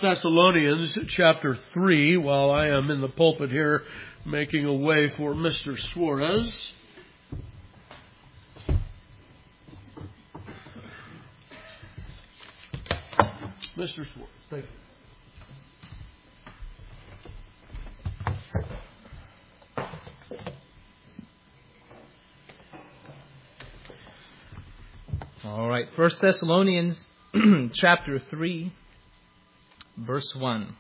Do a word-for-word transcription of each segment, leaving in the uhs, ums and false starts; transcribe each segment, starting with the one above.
Thessalonians chapter three, while I am in the pulpit here making a way for Mister Suarez. Mister Suarez, thank you. All right, First Thessalonians chapter three, verse one.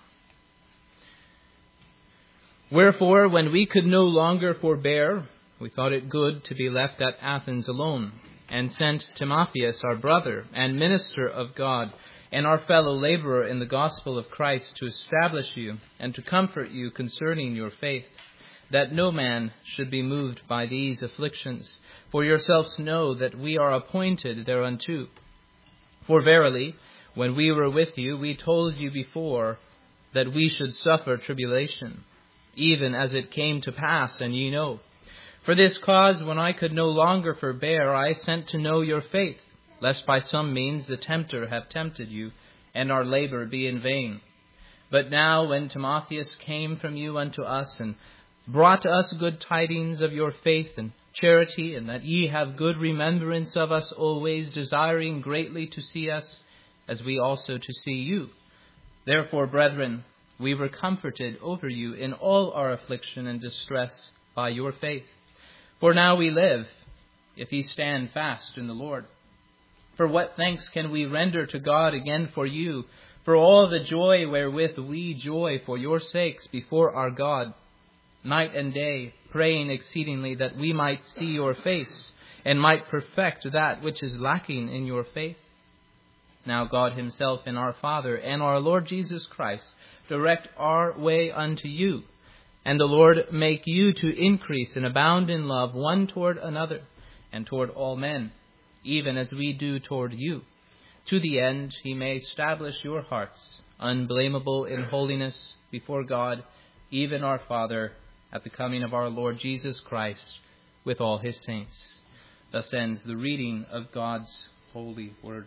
Wherefore, when we could no longer forbear, we thought it good to be left at Athens alone, and sent Timotheus, our brother and minister of God, and our fellow laborer in the gospel of Christ, to establish you and to comfort you concerning your faith, that no man should be moved by these afflictions. For yourselves know that we are appointed thereunto. For verily, when we were with you, we told you before that we should suffer tribulation, even as it came to pass, and ye know. For this cause, when I could no longer forbear, I sent to know your faith, lest by some means the tempter have tempted you, and our labor be in vain. But now, when Timotheus came from you unto us, and brought us good tidings of your faith and charity, and that ye have good remembrance of us always, desiring greatly to see us, as we also to see you. Therefore, brethren, we were comforted over you in all our affliction and distress by your faith. For now we live, if ye stand fast in the Lord. For what thanks can we render to God again for you, for all the joy wherewith we joy for your sakes before our God, night and day, praying exceedingly that we might see your face, and might perfect that which is lacking in your faith? Now God himself and our Father and our Lord Jesus Christ direct our way unto you, and the Lord make you to increase and abound in love one toward another, and toward all men, even as we do toward you, to the end he may establish your hearts unblameable in holiness before God, even our Father, at the coming of our Lord Jesus Christ with all his saints. Thus ends the reading of God's holy word.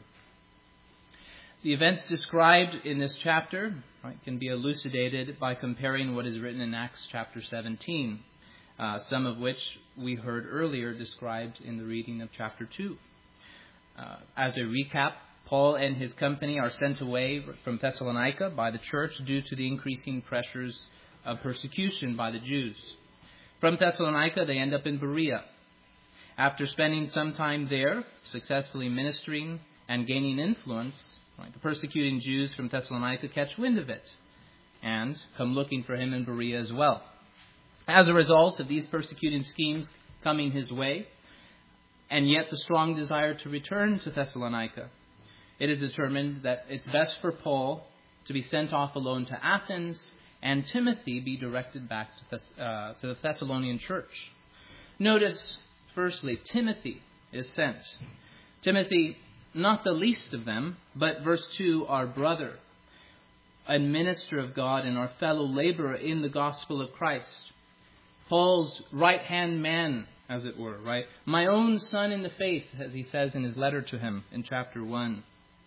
The events described in this chapter, right, can be elucidated by comparing what is written in Acts chapter seventeen, uh, some of which we heard earlier described in the reading of chapter two. Uh, as a recap, Paul and his company are sent away from Thessalonica by the church due to the increasing pressures of persecution by the Jews. From Thessalonica, they end up in Berea. After spending some time there, successfully ministering and gaining influence, right, the persecuting Jews from Thessalonica catch wind of it and come looking for him in Berea as well. As a result of these persecuting schemes coming his way, and yet the strong desire to return to Thessalonica, it is determined that it's best for Paul to be sent off alone to Athens, and Timothy be directed back to, Thess- uh, to the Thessalonian church. Notice, firstly, Timothy is sent. Timothy, not the least of them, but verse two, our brother, a minister of God and our fellow laborer in the gospel of Christ. Paul's right-hand man, as it were, right? My own son in the faith, as he says in his letter to him in chapter one.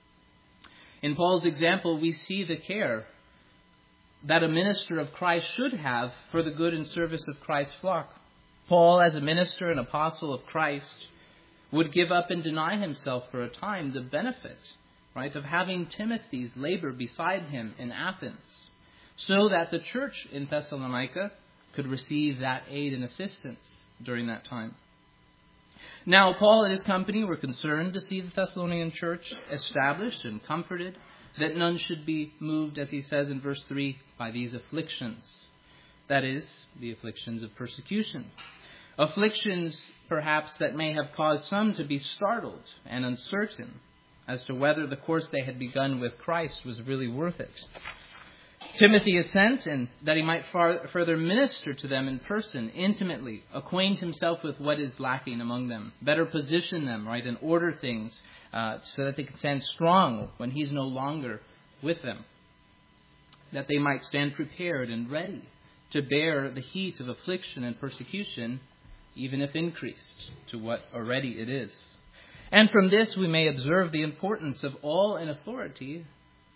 In Paul's example, we see the care that a minister of Christ should have for the good and service of Christ's flock. Paul, as a minister and apostle of Christ, would give up and deny himself for a time the benefit, right, of having Timothy's labor beside him in Athens, so that the church in Thessalonica could receive that aid and assistance during that time. Now, Paul and his company were concerned to see the Thessalonian church established and comforted, that none should be moved, as he says in verse three, by these afflictions. That is, the afflictions of persecution. Afflictions, perhaps, that may have caused some to be startled and uncertain as to whether the course they had begun with Christ was really worth it. Timothy is sent, and that he might far, further minister to them in person, intimately, acquaint himself with what is lacking among them, better position them, right, and order things uh, so that they can stand strong when he's no longer with them, that they might stand prepared and ready to bear the heat of affliction and persecution, even if increased to what already it is. And from this we may observe the importance of all in authority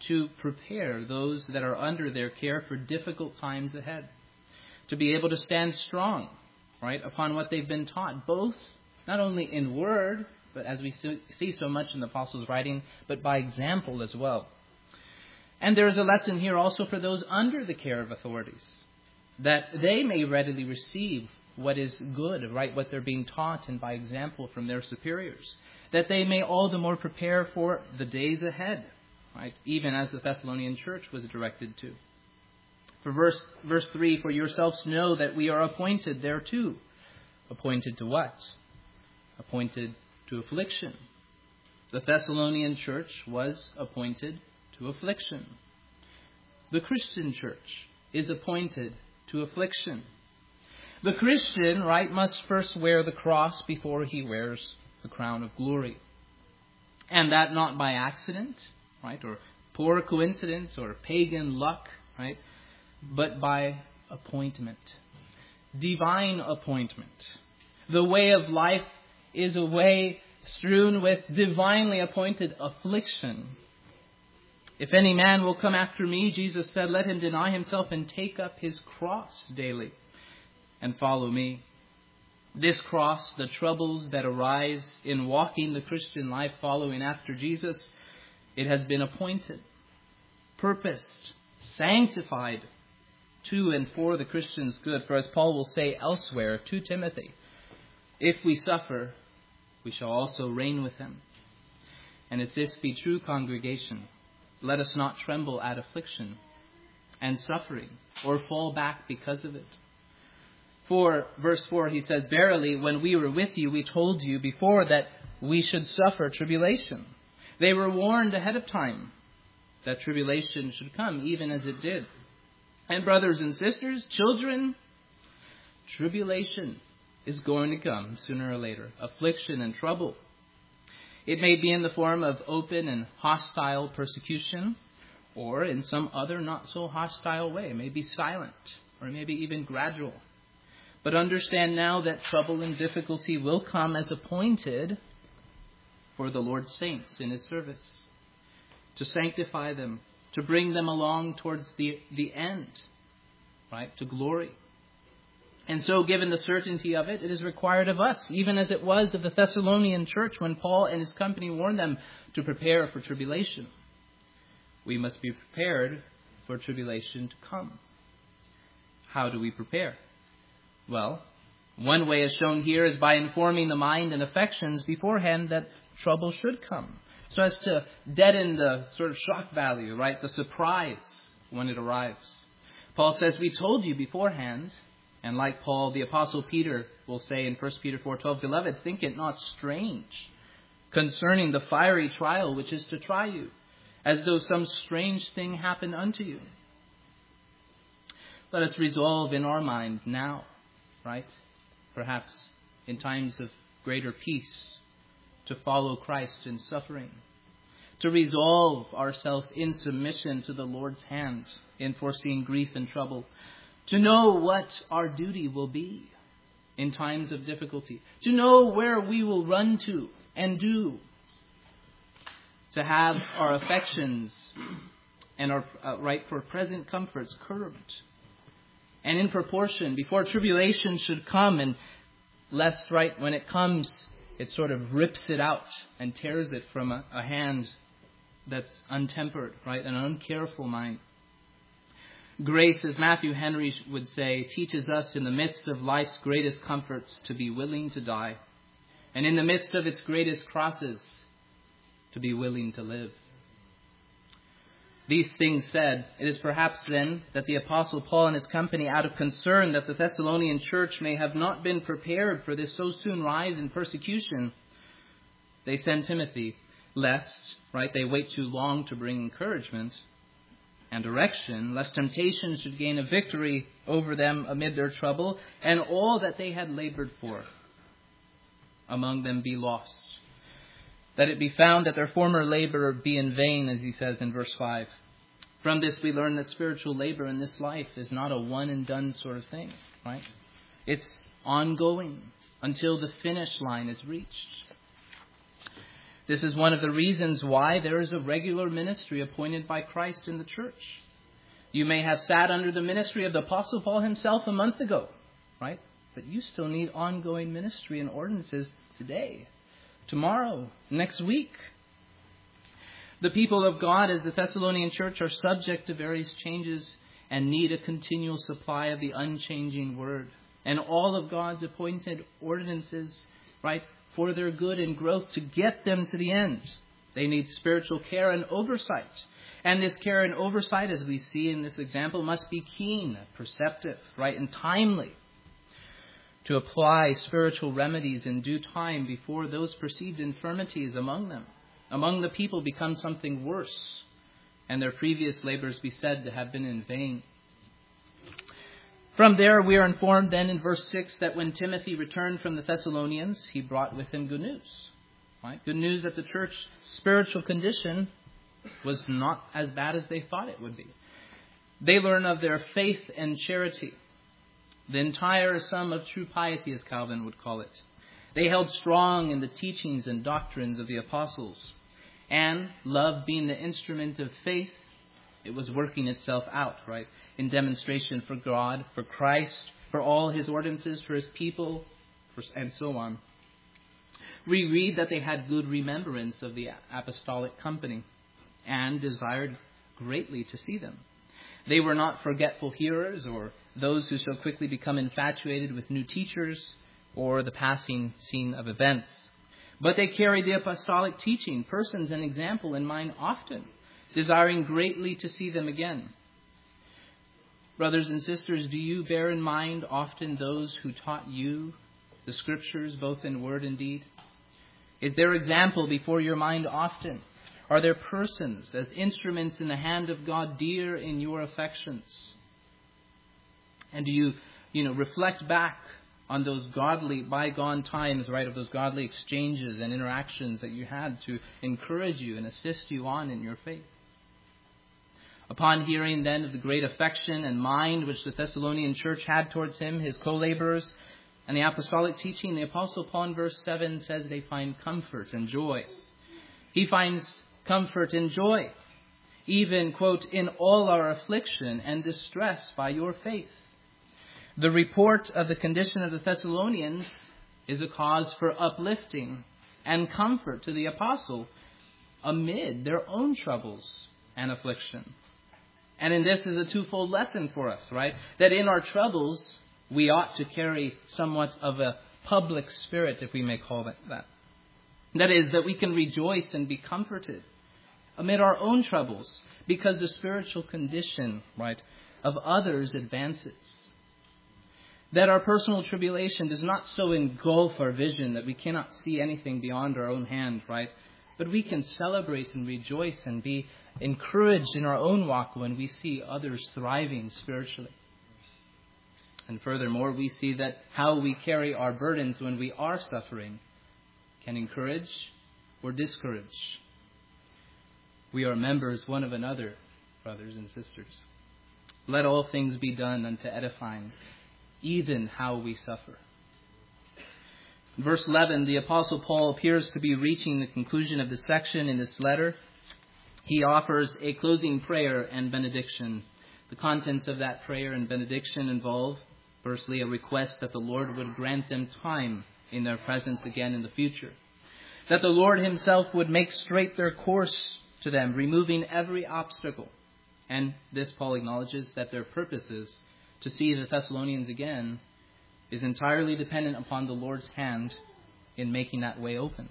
to prepare those that are under their care for difficult times ahead, to be able to stand strong, right, upon what they've been taught, both not only in word, but as we see so much in the apostles' writing, but by example as well. And there is a lesson here also for those under the care of authorities, that they may readily receive what is good, right, what they're being taught, and by example from their superiors, that they may all the more prepare for the days ahead, right, even as the Thessalonian church was directed to. For verse, verse three, for yourselves know that we are appointed thereto. Appointed to what? Appointed to affliction. The Thessalonian church was appointed to affliction. The Christian church is appointed to affliction. The Christian, right, must first wear the cross before he wears the crown of glory. And that not by accident, right, or poor coincidence or pagan luck, right, but by appointment. Divine appointment. The way of life is a way strewn with divinely appointed affliction. If any man will come after me, Jesus said, let him deny himself and take up his cross daily and follow me. This cross, the troubles that arise in walking the Christian life following after Jesus, it has been appointed, purposed, sanctified to and for the Christian's good. For as Paul will say elsewhere to Timothy, if we suffer, we shall also reign with him. And if this be true, congregation, let us not tremble at affliction and suffering or fall back because of it. For, verse four, he says, verily, when we were with you, we told you before that we should suffer tribulation. They were warned ahead of time that tribulation should come, even as it did. And brothers and sisters, children, tribulation is going to come sooner or later. Affliction and trouble. It may be in the form of open and hostile persecution, or in some other not so hostile way. It may be silent, or maybe even gradual. But understand now that trouble and difficulty will come as appointed for the Lord's saints in his service, to sanctify them, to bring them along towards the, the end, right, to glory. And so, given the certainty of it, it is required of us, even as it was of the Thessalonian church when Paul and his company warned them to prepare for tribulation. We must be prepared for tribulation to come. How do we prepare? Well, one way as shown here is by informing the mind and affections beforehand that trouble should come, so as to deaden the sort of shock value, right, the surprise when it arrives. Paul says, we told you beforehand. And like Paul, the Apostle Peter will say in First Peter four twelve, beloved, think it not strange concerning the fiery trial which is to try you, as though some strange thing happened unto you. Let us resolve in our mind now, right, perhaps in times of greater peace, to follow Christ in suffering, to resolve ourselves in submission to the Lord's hand in foreseeing grief and trouble, to know what our duty will be in times of difficulty, to know where we will run to and do, to have our affections and our uh, right for present comforts curbed, and in proportion before tribulation should come, and lest, right, when it comes, it sort of rips it out and tears it from a, a hand that's untempered, right, an uncareful mind. Grace, as Matthew Henry would say, teaches us in the midst of life's greatest comforts to be willing to die, and in the midst of its greatest crosses to be willing to live. These things said, it is perhaps then that the Apostle Paul and his company, out of concern that the Thessalonian church may have not been prepared for this so soon rise in persecution, they send Timothy, lest, right, they wait too long to bring encouragement and direction, lest temptation should gain a victory over them amid their trouble, and all that they had labored for among them be lost. That it be found that their former labor be in vain, as he says in verse five. From this we learn that spiritual labor in this life is not a one and done sort of thing, right? It's ongoing until the finish line is reached. This is one of the reasons why there is a regular ministry appointed by Christ in the church. You may have sat under the ministry of the Apostle Paul himself a month ago, right? But you still need ongoing ministry and ordinances today, tomorrow, next week. The people of God, as the Thessalonian church, are subject to various changes and need a continual supply of the unchanging word. And all of God's appointed ordinances, right, for their good and growth to get them to the end. They need spiritual care and oversight. And this care and oversight, as we see in this example, must be keen, perceptive, right, and timely, to apply spiritual remedies in due time before those perceived infirmities among them, among the people, become something worse, and their previous labors be said to have been in vain. From there, we are informed then in verse six that when Timothy returned from the Thessalonians, he brought with him good news. Right? Good news that the church's spiritual condition was not as bad as they thought it would be. They learn of their faith and charity, the entire sum of true piety, as Calvin would call it. They held strong in the teachings and doctrines of the apostles. And love being the instrument of faith, it was working itself out, right, in demonstration for God, for Christ, for all his ordinances, for his people, for, and so on. We read that they had good remembrance of the apostolic company and desired greatly to see them. They were not forgetful hearers or those who so quickly become infatuated with new teachers or the passing scene of events. But they carried the apostolic teaching, persons, and example in mind often, desiring greatly to see them again. Brothers and sisters, do you bear in mind often those who taught you the Scriptures, both in word and deed? Is their example before your mind often? Are there persons as instruments in the hand of God dear in your affections? And do you, you know, reflect back on those godly bygone times, right, of those godly exchanges and interactions that you had to encourage you and assist you on in your faith? Upon hearing then of the great affection and mind which the Thessalonian church had towards him, his co-laborers, and the apostolic teaching, the Apostle Paul in verse seven says they find comfort and joy. He finds comfort and joy, even, quote, in all our affliction and distress by your faith. The report of the condition of the Thessalonians is a cause for uplifting and comfort to the apostle amid their own troubles and affliction. And in this is a twofold lesson for us, right? That in our troubles, we ought to carry somewhat of a public spirit, if we may call it that. That is, that we can rejoice and be comforted amid our own troubles because the spiritual condition, right, of others advances. That our personal tribulation does not so engulf our vision that we cannot see anything beyond our own hand, right? But we can celebrate and rejoice and be encouraged in our own walk when we see others thriving spiritually. And furthermore, we see that how we carry our burdens when we are suffering can encourage or discourage. We are members one of another, brothers and sisters. Let all things be done unto edifying, even how we suffer. In verse eleven, the Apostle Paul appears to be reaching the conclusion of this section in this letter. He offers a closing prayer and benediction. The contents of that prayer and benediction involve, firstly, a request that the Lord would grant them time in their presence again in the future. That the Lord himself would make straight their course to them, removing every obstacle. And this, Paul acknowledges, that their purposes to see the Thessalonians again is entirely dependent upon the Lord's hand in making that way open.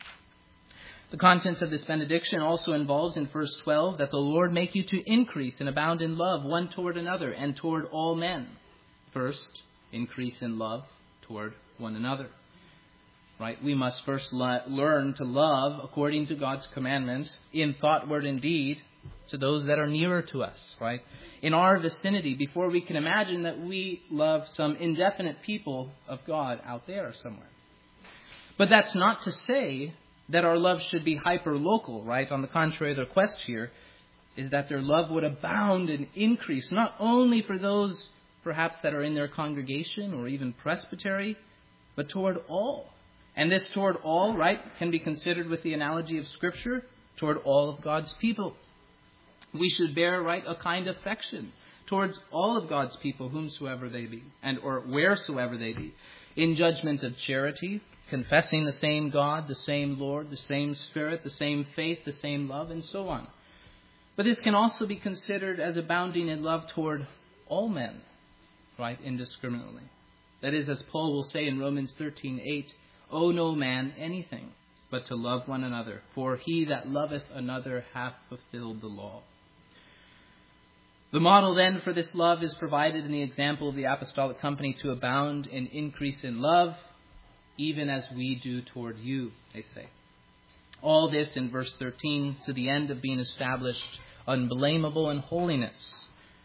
The contents of this benediction also involves in verse twelve that the Lord make you to increase and abound in love one toward another and toward all men. First, increase in love toward one another. Right? We must first le- learn to love according to God's commandments in thought, word, and deed to those that are nearer to us, right? In our vicinity, before we can imagine that we love some indefinite people of God out there somewhere. But that's not to say that our love should be hyper-local, right? On the contrary, the request here is that their love would abound and increase, not only for those perhaps that are in their congregation or even presbytery, but toward all, And this toward all, right, can be considered with the analogy of Scripture, toward all of God's people. We should bear, right, a kind affection towards all of God's people, whomsoever they be, and or wheresoever they be, in judgment of charity, confessing the same God, the same Lord, the same Spirit, the same faith, the same love, and so on. But this can also be considered as abounding in love toward all men, right, indiscriminately. That is, as Paul will say in Romans thirteen eight, owe no man anything but to love one another, for he that loveth another hath fulfilled the law. The model then for this love is provided in the example of the apostolic company to abound in increase in love, even as we do toward you, they say. All this in verse thirteen, to the end of being established unblameable in holiness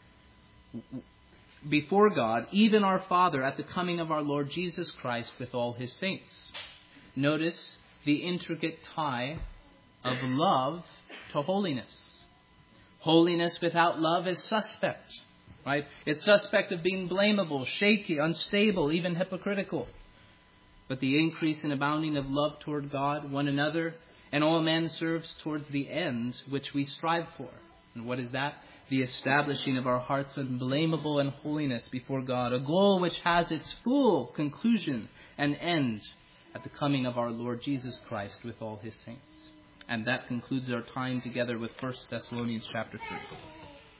before God, even our Father, at the coming of our Lord Jesus Christ with all his saints. Notice the intricate tie of love to holiness. Holiness without love is suspect, right? It's suspect of being blamable, shaky, unstable, even hypocritical. But the increase and abounding of love toward God, one another, and all men serves towards the end which we strive for. And what is that? The establishing of our hearts unblameable in holiness before God, a goal which has its full conclusion and end at the coming of our Lord Jesus Christ with all his saints. And that concludes our time together with First Thessalonians chapter three.